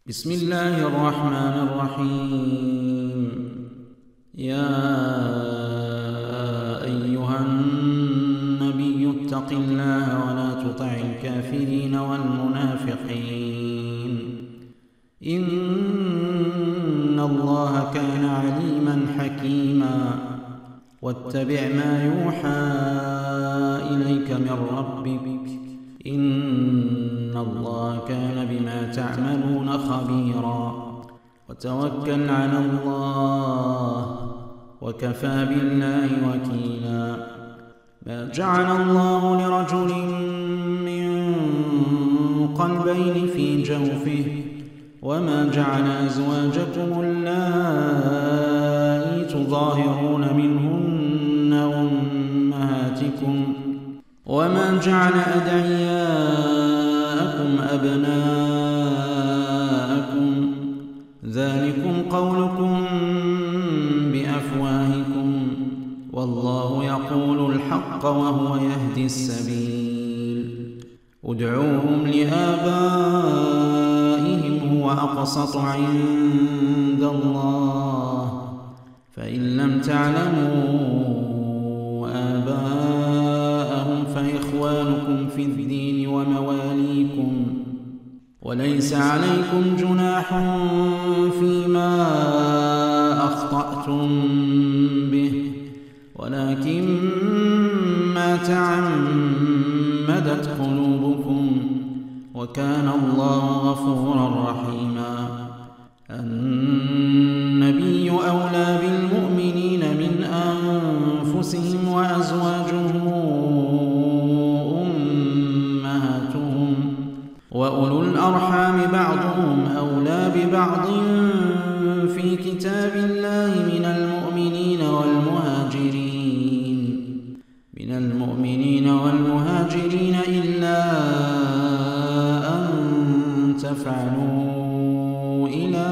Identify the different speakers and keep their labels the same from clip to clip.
Speaker 1: بسم الله الرحمن الرحيم. يا أيها النبي اتق الله ولا تطع الكافرين والمنافقين إن الله كان عليما حكيما. واتبع ما يوحى إليك من ربك إن الله كان بما تعملون خبيرا. وتوكل على الله وكفى بالله وكيلا. ما جعل الله لرجل من قلبين في جوفه وما جعل أزواجكم اللائي تظاهرون منهن أمهاتكم وما جعل أدعياءكم أبناءكم ذلكم قولكم بأفواهكم والله يقول الحق وهو يهدي السبيل. ادعوهم لآبائهم هو أقسط عند الله فإن لم تعلموا آباءهم فإخوانكم في الدين ومواليكم وليس عليكم جناح فيما أخطأتم به ولكن ما تعمدت قلوبكم وكان الله غفورا رحيما. النبي أولى بالمؤمنين من أنفسهم وأزواجه أمهاتهم وأولو الأرحام بعضهم أولى ببعض في كتاب الله من المؤمنين والمهاجرين إلا أن تفعلوا إلى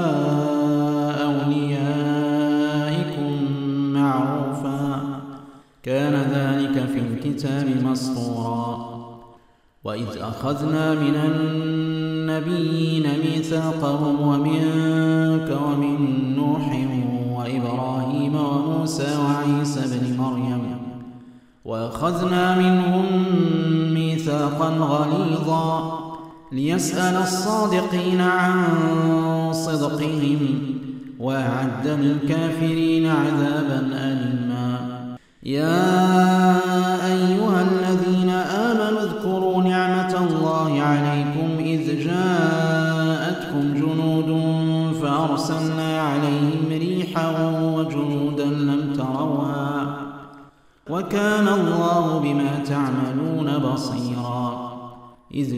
Speaker 1: أوليائكم معروفا كان ذلك في الكتاب مسطورا. وإذ أخذنا من النبيين ميثاقهم ومنك ومن نوح وإبراهيم وموسى وعيسى بن مريم وأخذنا منهم ميثاقا غليظا ليسأل الصادقين عن صدقهم وأعد للكافرين عذابا أليما. يا أيها الذين آمنوا اذكروا نعمة الله عليكم إذ جاءتكم جنود فأرسلنا عليهم ريحا وجنودا لم تروها وكان الله بما تعملون بصيرا. إذ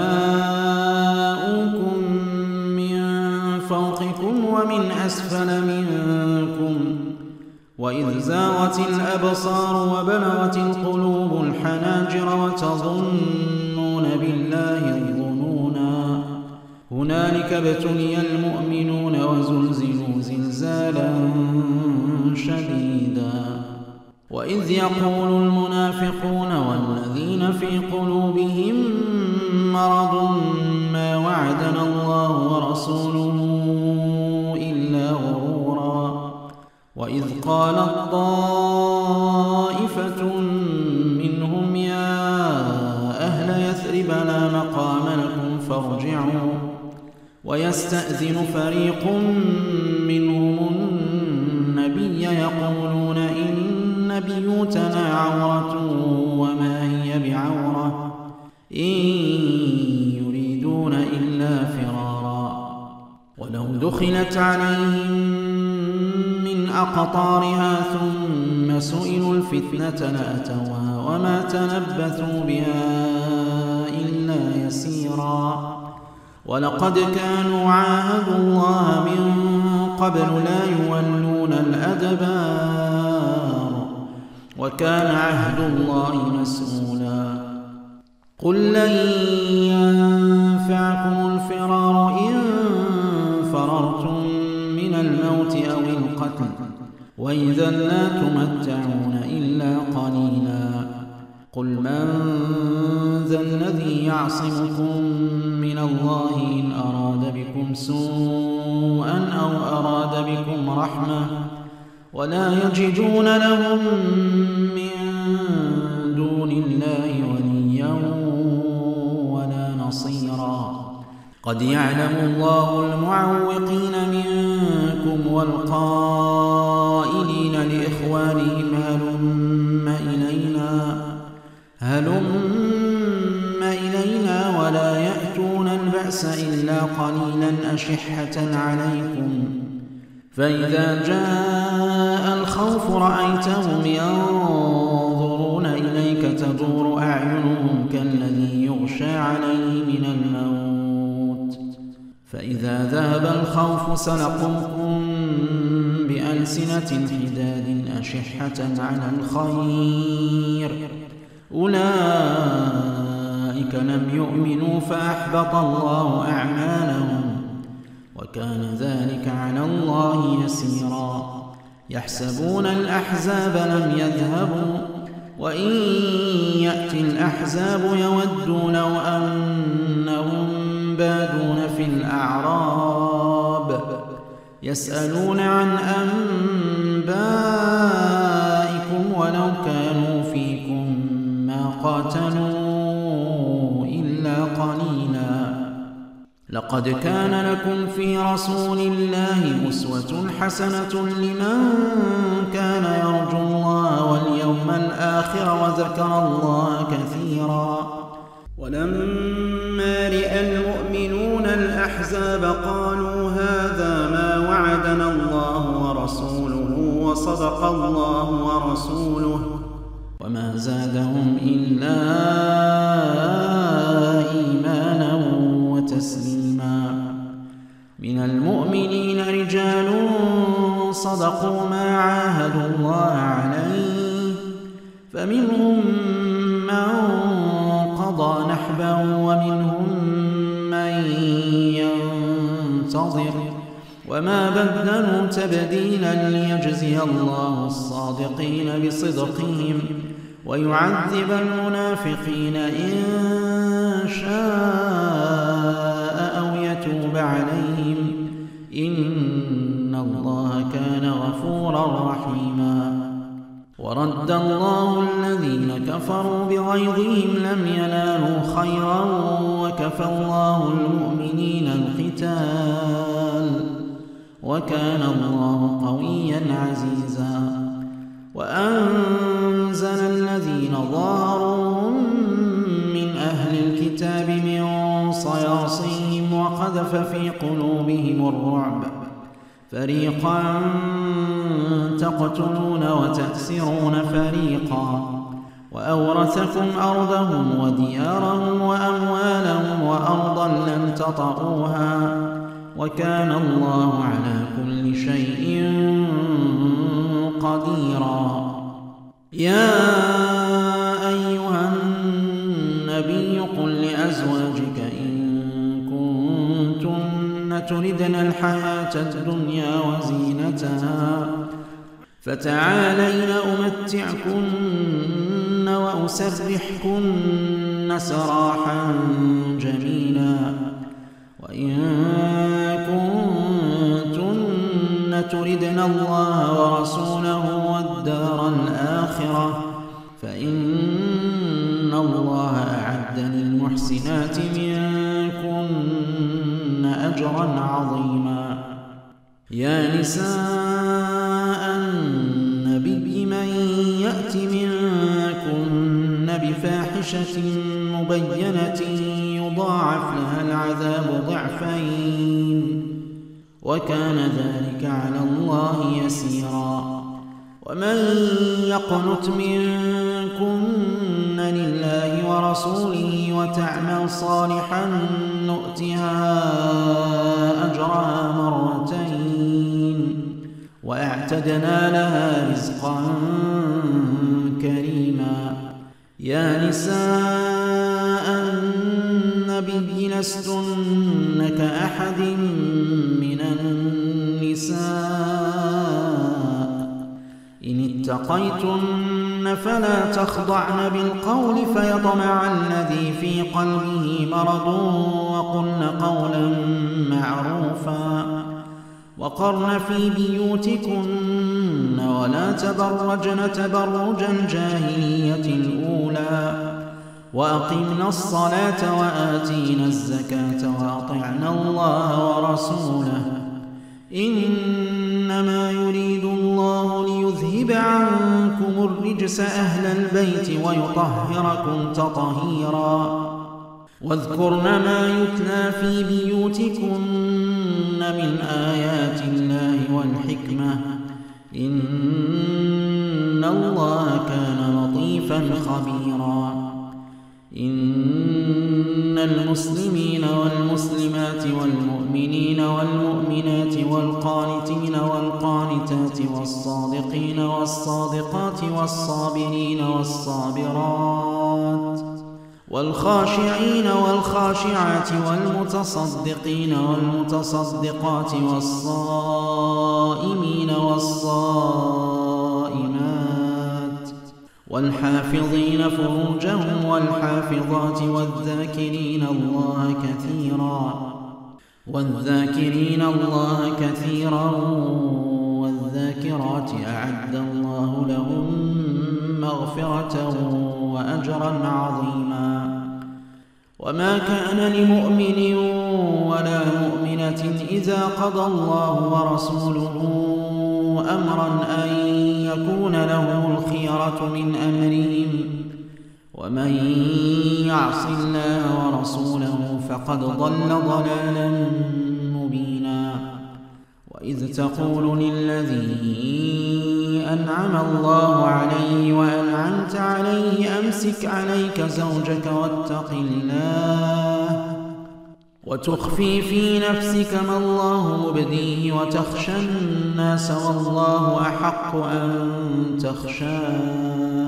Speaker 1: جاءوكم من فوقكم ومن أسفل منكم وإذ زاغت الأبصار وبلغت القلوب الحناجر وتظنون بالله الظنونا هنالك ابتلي المؤمنون وزلزلوا زلزالا شديدا. وإذ يقول المنافقون والذين في قلوبهم مرض ما وعدنا الله ورسوله إلا غرورا. وإذ قالت طائفة منهم يا أهل يثرب لا مقام لكم فارجعوا ويستأذن فريق منهم النبي يقولون إن بيوتنا عورة وما هي بعورة إن يريدون إلا فرارا ولو دخلت عليهم من أقطارها ثم سئلوا الفتنة لأتوها وما تلبثوا بها إلا يسيرا. ولقد كانوا عاهدوا الله من قبل لا يولون الأدبار وكان عهد الله مسؤولا. قل لن ينفعكم الفرار إن فررتم من الموت أو القتل وإذا لا تمتعون إلا قليلا. قل من ذا الذي يعصمكم من الله إن أراد بكم سوءا أو أراد بكم رحمة ولا يجدون لهم من دون الله وليا ولا نصيرا. قد يعلم الله المعوقين منكم والقائلين لإخوانهم هلم إلينا ولا يأتون البأس إلا قليلا أشحة عليكم فإذا جاء الخوف رأيتهم ينظرون إليك تدور أعينهم كالذي يغشى عليه من الموت فإذا ذهب الخوف سلقوكم بألسنة حداد أشحة على الخير أولئك لم يؤمنوا فأحبط الله أعمالهم وكان ذلك على الله يسيرا. يحسبون الأحزاب لم يذهبوا وإن يأتي الأحزاب يودوا لو أنهم بادون في الأعراب يسألون عن أنبائكم ولو كانوا فيكم ما قاتلوا إلا قليلا. لقد كان لكم في رسول الله أسوة حسنة لمن كان يرجو الله واليوم الآخر وذكر الله كثيرا. ولما رأى المؤمنون الأحزاب قالوا هذا ما وعدنا الله ورسوله وصدق الله ورسوله وما زادهم إلا إيمانا وتسليما. من المؤمنين رجال صدقوا ما عاهدوا الله عليه فمنهم من قضى نحبه ومنهم من ينتظر وما بدلوا تبديلا ليجزي الله الصادقين بصدقهم ويعذب المنافقين إن شاء أو يتوب عليهم إن الله كان غفورا رحيما. ورد الله الذين كفروا بغيظهم لم ينالوا خيرا وكفى الله المؤمنين القتال وكان الله قويا عزيزا. وأنزل الذين ظاهروهم من أهل الكتاب من صياصيهم وقذف في قلوبهم الرعب فريقا تقتلون وتأسرون فريقا وأورثكم أرضهم وديارهم وأموالهم وأرضا لم تطئوها وكان الله على كل شيء قديرا. يا أيها النبي قل لأزواجك إن كنتن تردن الحياة الدنيا وزينتها فتعالين أمتعكن وأسرحكن سراحا جميلا. وإن كنتن تردن الله ورسوله والدار الآخرة فإن الله أعد للمحسنات منكن أجرا عظيما. يا نساء النبي من يأت منكن بفاحشة مبينة يضاعف لها العذاب ضعفين وكان ذلك على الله يسيرا. ومن يقنت منكن لله ورسوله وتعمل صالحا نؤتها أجرها مرتين وأعتدنا لها رزقا كريما. يا نساء النبي لستن كأحد من النساء إن اتقيتن فلا تخضعن بالقول فيطمع الذي في قلبه مرض وقلن قولا معروفا وقرن في بيوتكن ولا تبرجن تبرج الجاهلية الأولى وأقمنا الصلاة وآتينا الزكاة وأطعنا الله ورسوله إنما يريد الله ليذهب عنكم الرجس أهل البيت ويطهركم تطهيرا واذكرن ما يتلى في بيوتكن من آيات الله والحكمة إن الله كان لطيفا خبيرا إن المسلمين والمسلمات والمؤمنين والمؤمنات والقانتين والقانتات والصادقين والصادقات والصابرين والصابرات والخاشعين والخاشعات والمتصدقين والمتصدقات والصائمين والصائمات والحافظين فروجهم والحافظات والذاكرين الله كثيرا والذاكرات أعد الله لهم مغفرة وأجرا عظيما وما كان لمؤمن ولا مؤمنة إذا قضى الله ورسوله أمرا أن يكون لهم الخيرة من أمرهم ومن يعص الله ورسوله فقد ضل ضلالا مبينا وإذ تقول للذي أنعم الله عليه وأنعمت عليه أمسك عليك زوجك واتق الله وتخفي في نفسك ما الله مبديه وتخشى الناس والله أحق أن تخشاه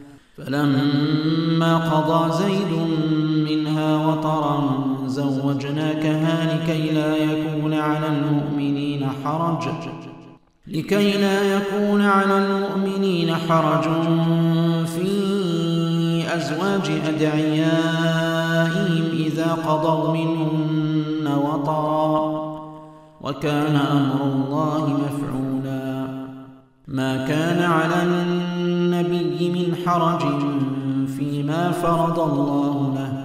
Speaker 1: فلما قضى زيد منها وطرا زوجناكها لكي لا يكون على المؤمنين حرج في أزواج أدعيائهم إذا قضوا منهن وطرا وكان أمر الله مفعولا ما كان على النبي من حرج فيما فرض الله له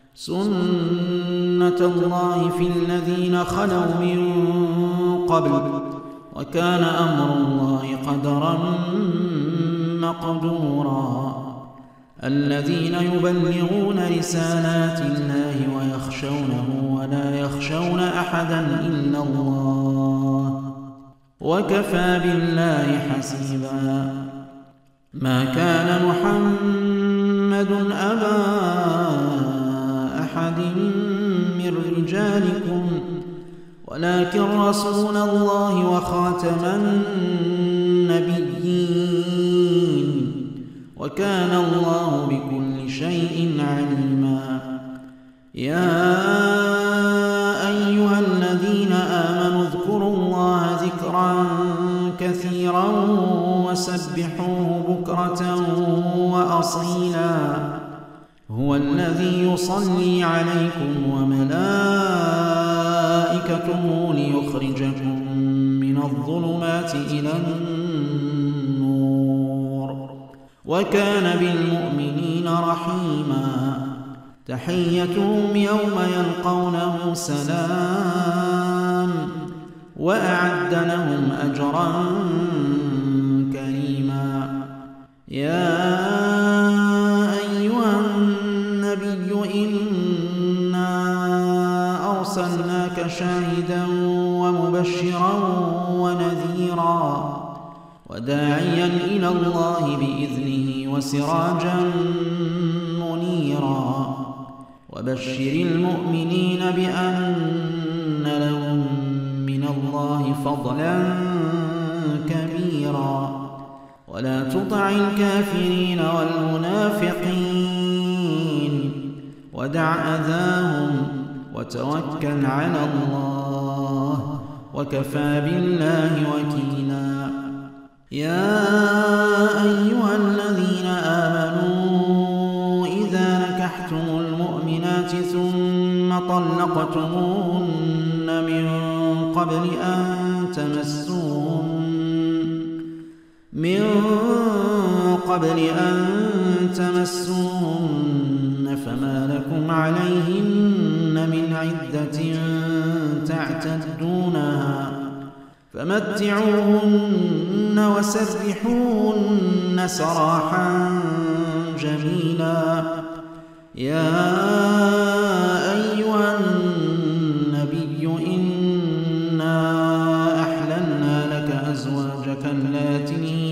Speaker 1: سنة الله في الذين خلوا من قبل وكان أمر الله قدرا مقدورا الذين يبلغون رسالات الله ويخشونه ولا يخشون أحدا إلا الله وكفى بالله حسيبا ما كان محمد أبا أحد من رجالكم ولكن رسول الله وخاتم النبيين وكان الله بكل شيء عليما يا أيها الذين آمنوا اذكروا الله ذكرا كثيرا وسبحوه بكرة وأصيلا هو الذي يصلي عليكم وملائكته ليخرجكم من الظلمات إلى النور وكان بالمؤمنين رحيما تحيتهم يوم يلقونه سلام وأعد لهم أجرا كريما يا أيها النبي إنا أرسلناك شاهدا ومبشرا ونذيرا وداعيا إلى الله بإذنه وسراجا منيرا وبشر المؤمنين بأن لهم من الله فضلا كبيرا ولا تطع الكافرين والمنافقين ودع أذاهم وتوكل على الله وكفى بالله وكيلا يا أيها الذين نكحتم المؤمنات ثم طلقتموهن من قبل أن تمسوهن فما لكم عليهن من عدة تعتدونها فمتعوهن وسرحوهن سراحا جميلا. يا أيها النبي إنا أحللنا لك أزواجك اللاتي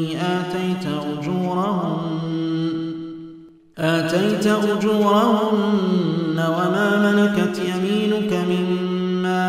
Speaker 1: آتيت أجورهن وما ملكت يمينك مما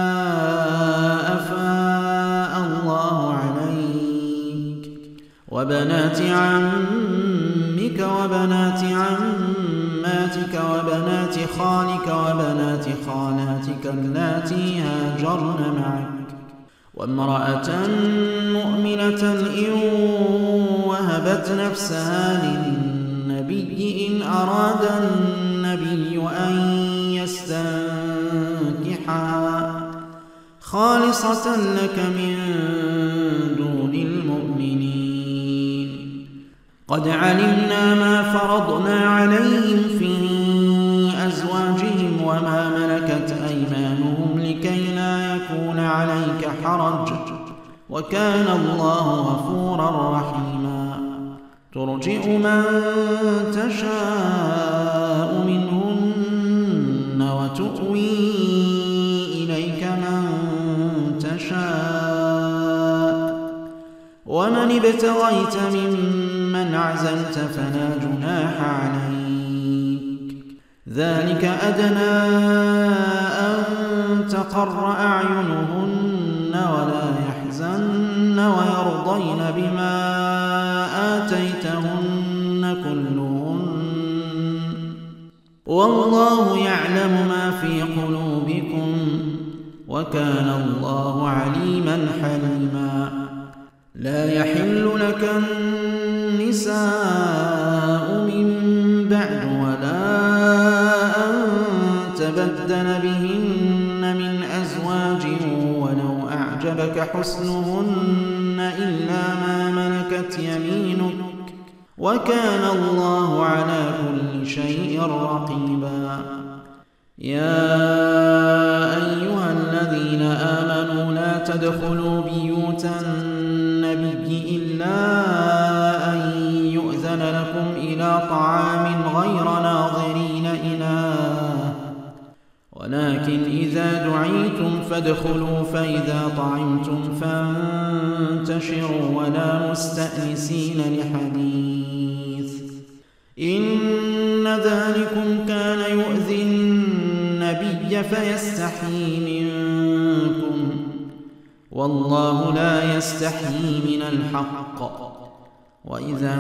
Speaker 1: أفاء الله عليك وبنات عمك وبنات عماتك وبنات خالك وبنات خالاتك اللاتي هاجرن معك وامرأة مؤمنة إن وهبت نفسها للنبي إن أراد النبي أن يستنكحها خالصة لك من دون المؤمنين. قد علمنا ما فرضنا عليهم في أزواجهم وما ملكت أيمانهم لكي لا يكون عليك حرج وكان الله غفورا رحيما. ترجئ من تشاء منهن وتؤوي إليك من تشاء ومن ابتغيت ممن عزلت فلا جناح عليك. ذلك أدنى أن تقر أعينهن ولا يحزن ويرضين بما آتيتهن كلهن والله يعلم ما في قلوبكم وكان الله عليما حليما. لا يحل لك النساء من بعد ولا أن تبدل بهن من أزواج ولو أعجبك حسنهن إلا ما ملكت يمينك وكان الله على كل شيء رقيبا. يا أيها الذين آمنوا لا تدخلوا بيوت النبي إلا أن يؤذن لكم إلى طعام غير ناظرين إناه ولكن إذا دعيتم فادخلوا فإذا طعمتم فانتشروا ولا مستأنسين لحديث إن ذلكم كان يؤذي النبي فيستحيي منكم والله لا يستحيي من الحق. وإذا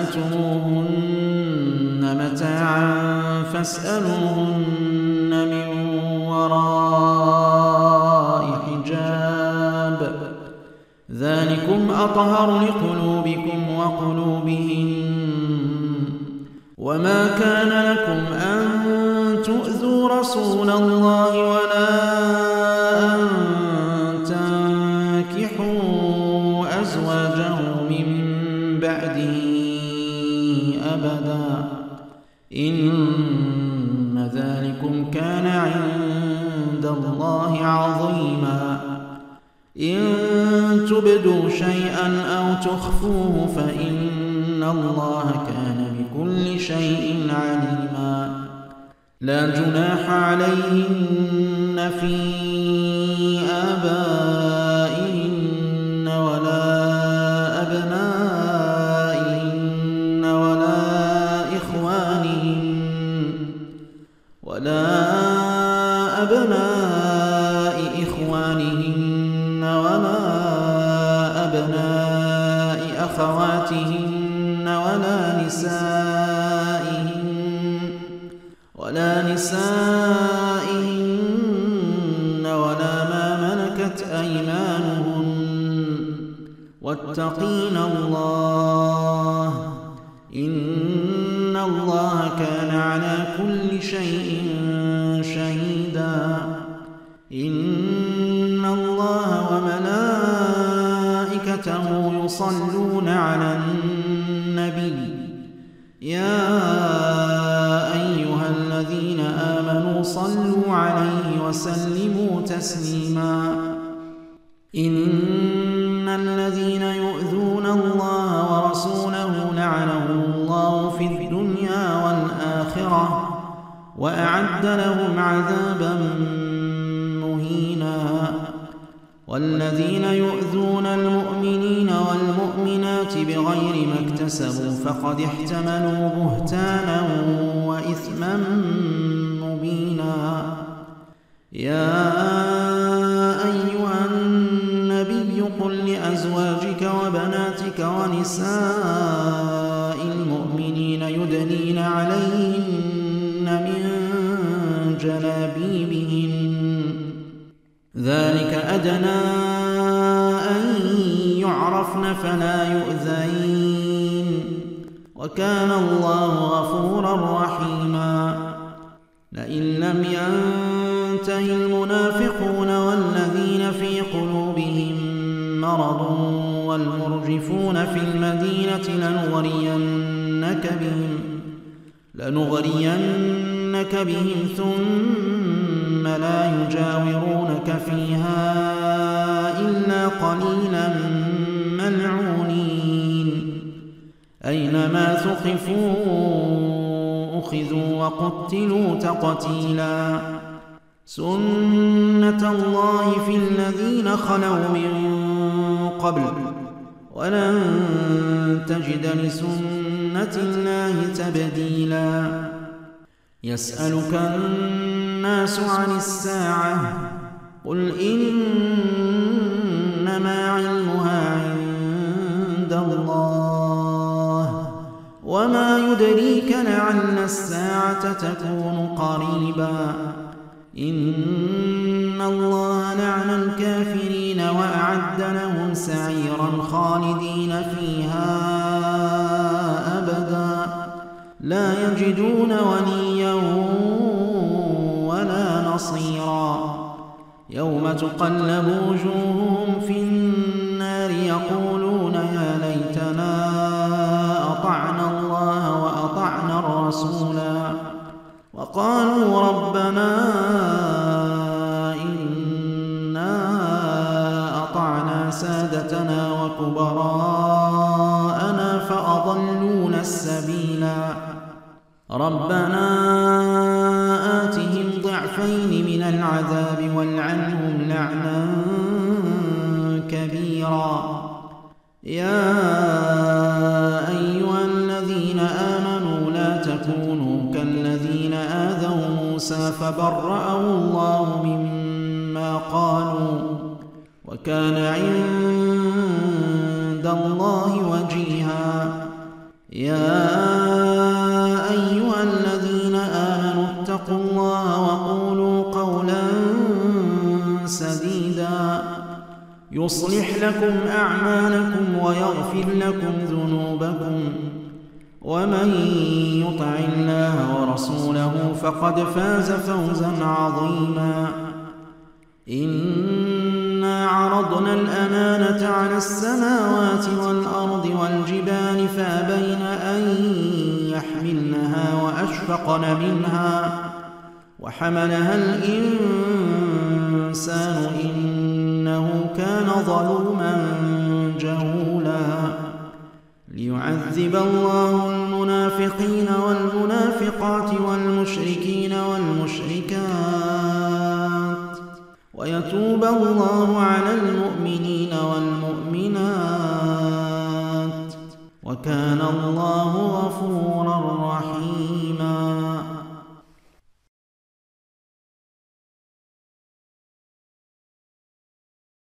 Speaker 1: سألتموهن متاعا فاسألوهن من وراء حجاب ذلكم أطهر لقلوبكم وقلوبهن. وما كان لكم أن تؤذوا رسول الله ولا أن تنكحوا أزواجه من بعده أبدا إن ذلكم كان عند الله عظيما. إن تبدوا شيئا أو تخفوه فإن الله كان بكل شيء عليما. لا جناح عليهن في آبائهن ولا أبنائهن ولا أبناء إخوانهن ولا أبناء أخواتهن ولا نسائهن ولا ما ملكت أيمانهن واتقين الله إن الله كان على كل شيء شهيدا إن الله وملائكته يصلون على النبي يا أيها الذين آمنوا صلوا عليه وسلموا تسليما إن الذين يؤذون الله ورسوله لعنهم الله في الدنيا والآخرة وأعد لهم عذابا مهينا والذين يؤذون المؤمنين والمؤمنات بغير ما اكتسبوا فقد احتملوا بهتانا وإثما مبينا يا أيها النبي قل لأزواجك وبناتك ونساء المؤمنين يدنين عليهن من جلابيبهن ذلك أدنى أن يعرفن فلا يؤذين وكان الله غفورا رحيما لئن لم ينته المنافقون والذين في قلوبهم مرض والمرجفون في المدينة لنغرينك بهم ثم لا يجاورونك فيها إلا قليلا ملعونين أينما ثقفوا أخذوا وقتلوا تقتيلا سنة الله في الذين خلوا من قبل ولن تجد لسنة الله تبديلا يسألك الناس عن الساعة قل إنما علمها عند الله وما يدريك لعل الساعة تكون قريبا إن الله لعن الكافرين وأعد لهم سعيرا خالدين فيها أبدا لا يجدون وليا ولا نصيرا يوم تقلب وجوههم في النار يقولون يا ليتنا أطعنا الله وأطعنا الرسولا وقالوا ربنا إنا أطعنا سادتنا وكبراءنا فأضلونا السبيلا ربنا آتهم ضعفين من العذاب والعنهم لعنا كبيرا يا أيها الذين آمنوا لا تكونوا كالذين آذوا موسى فبرأه الله مما قالوا وكان عند الله وجيها يا أيها الذين آمنوا اتقوا الله وقولوا قولا سديدا يصلح لكم أعمالكم ويغفر لكم ذنوبكم ومن يطع الله ورسوله فقد فاز فوزا عظيما إنا عرضنا الأمانة على السماوات والأرض والجبال فأبين أن يحملنها وأشفقن منها وحملها الإنسان إنه كان ظلوما جهولا ليعذب الله المنافقين والمنافقات والمشركين والمشركات ويتوب الله على المؤمنين والمؤمنات وكان الله غفورا